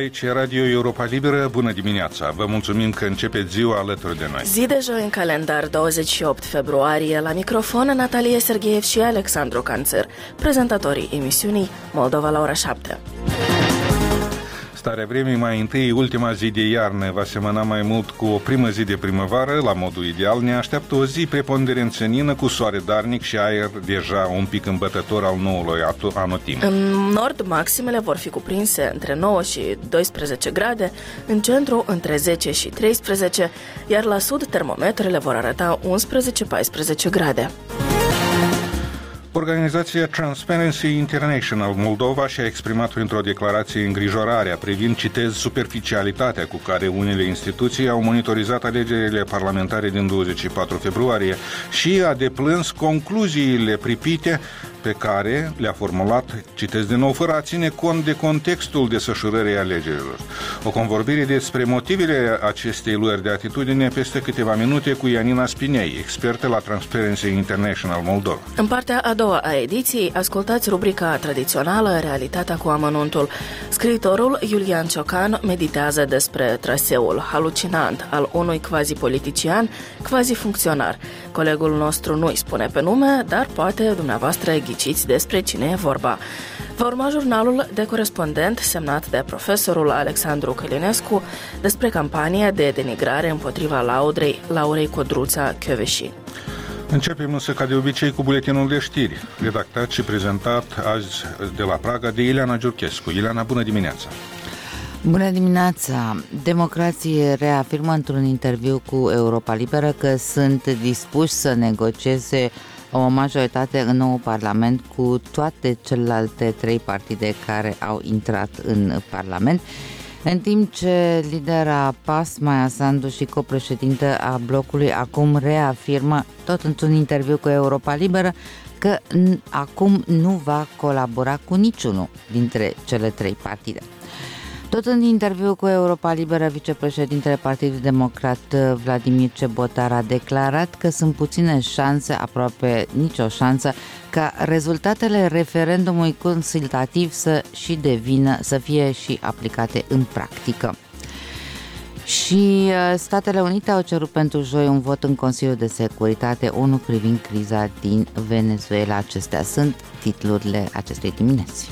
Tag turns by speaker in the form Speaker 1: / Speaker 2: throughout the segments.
Speaker 1: Aici e Radio Europa Liberă, bună dimineața! Vă mulțumim că începeți ziua alături de noi.
Speaker 2: Zi de joi în calendar, 28 februarie, la microfon Natalie Sergeev și Alexandru Canțăr, prezentatorii emisiunii Moldova la ora 7.
Speaker 1: Starea vremii mai întâi, ultima zi de iarnă va semăna mai mult cu o primă zi de primăvară, la modul ideal. Ne așteaptă o zi preponderent senină, cu soare darnic și aer deja un pic îmbătător al noului anotimp.
Speaker 2: În nord, maximele vor fi cuprinse între 9 și 12 grade, în centru între 10 și 13, iar la sud termometrele vor arăta 11-14 grade.
Speaker 1: Organizația Transparency International Moldova și-a exprimat printr-o declarație îngrijorarea privind, citez, superficialitatea cu care unele instituții au monitorizat alegerile parlamentare din 24 februarie și a deplâns concluziile pripite pe care le-a formulat, citez din nou, fără a ține cont de contextul desfășurării alegerilor. O convorbire despre motivele acestei luări de atitudine peste câteva minute cu Ianina Spinei, expertă la Transparency International Moldova.
Speaker 2: În partea a doua a ediției, ascultați rubrica tradițională Realitatea cu amănuntul. Scriitorul Iulian Ciocan meditează despre traseul halucinant al unui quasi-politician, quasi-funcționar. Colegul nostru nu îi spune pe nume, dar poate dumneavoastră ghiciți despre cine e vorba. Va urma jurnalul de corespondent semnat de profesorul Alexandru Călinescu despre campania de denigrare împotriva Laurei Codruța Kövesi.
Speaker 1: Începem însă ca de obicei cu buletinul de știri, redactat și prezentat azi de la Praga de Ileana Giurchescu. Ileana, bună dimineața!
Speaker 3: Bună dimineața! Democrații reafirmă într-un interviu cu Europa Liberă că sunt dispuși să negocieze o majoritate în nou Parlament cu toate celelalte trei partide care au intrat în Parlament, în timp ce lidera PAS, Maia Sandu, și copreședintă a blocului acum reafirmă, tot într-un interviu cu Europa Liberă, că acum nu va colabora cu niciunul dintre cele trei partide. Tot în interviu cu Europa Liberă, vicepreședintele Partidului Democrat Vladimir Cebotar a declarat că sunt puține șanse, aproape nicio șansă, ca rezultatele referendumului consultativ să fie și aplicate în practică. Și Statele Unite au cerut pentru joi un vot în Consiliul de Securitate ONU privind criza din Venezuela. Acestea sunt titlurile acestei dimineți.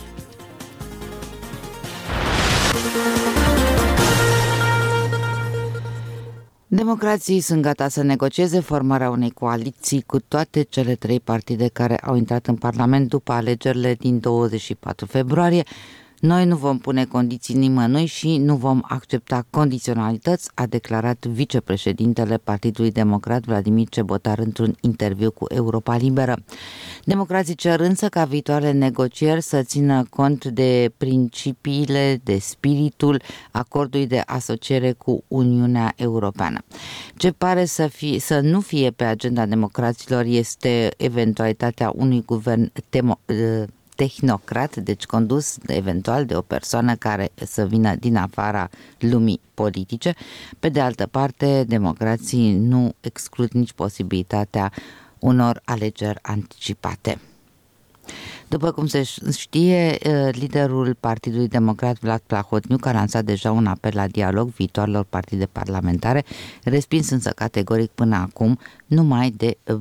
Speaker 3: Democrații sunt gata să negocieze formarea unei coaliții cu toate cele trei partide care au intrat în Parlament după alegerile din 24 februarie. Noi nu vom pune condiții nimănui și nu vom accepta condiționalități, a declarat vicepreședintele Partidului Democrat Vladimir Cebotar într-un interviu cu Europa Liberă. Democrații cer însă ca viitoarele negocieri să țină cont de principiile, de spiritul acordului de asociere cu Uniunea Europeană. Ce pare să nu fie pe agenda democraților este eventualitatea unui guvern tehnocrat, deci condus eventual de o persoană care să vină din afara lumii politice. Pe de altă parte, democrații nu exclud nici posibilitatea unor alegeri anticipate. După cum se știe, liderul Partidului Democrat Vlad Plahotniuc a lansat deja un apel la dialog viitoarelor partide parlamentare, respins însă categoric până acum numai de